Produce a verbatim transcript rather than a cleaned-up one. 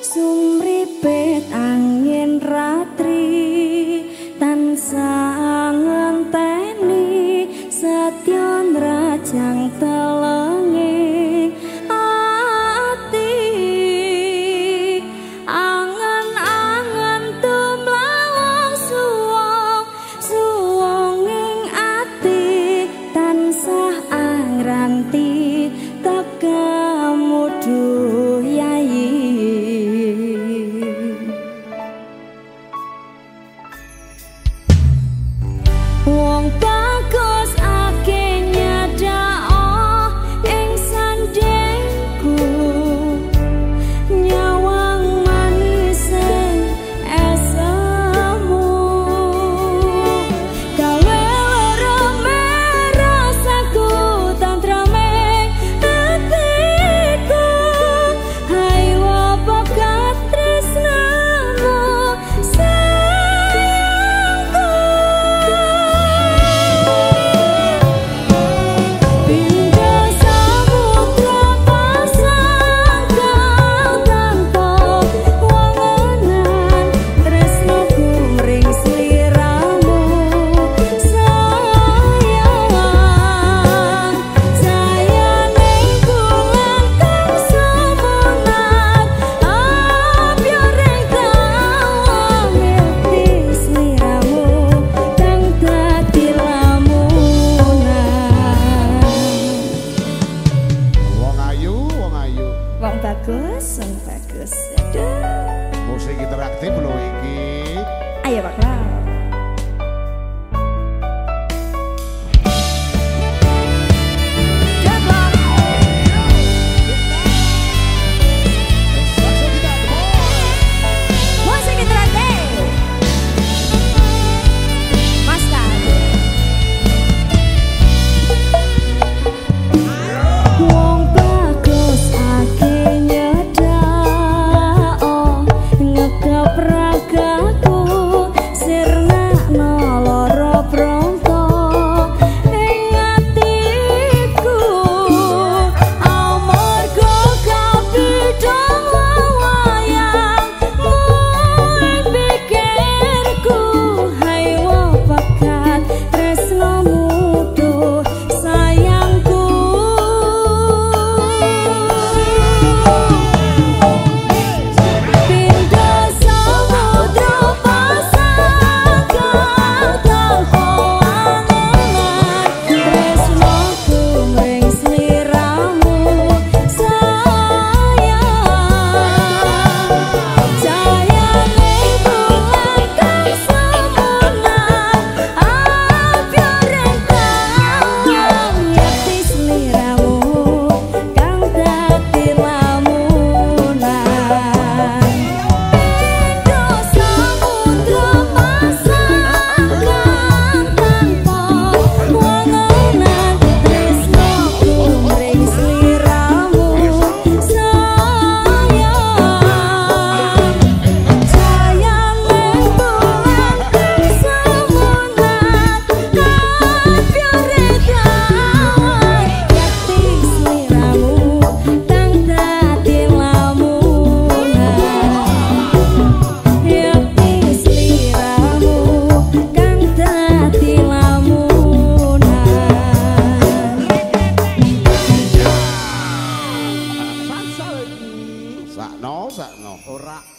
Sumripet angin ratri tansah ngenteni setyon rajang telenge ati angen-angen tumlawang suwong suwonging ati tansah angranti tekamu duh yayi. Wong bagus ake nyadao ing sandengku nyawang manis esemu gawe rame rasaku tantraming hatiku hai wopo katresnamu bagus, bagus. Aduh. Musik interaktif loh iki. Ayo Pak Lau. Sakno, sakno. Ora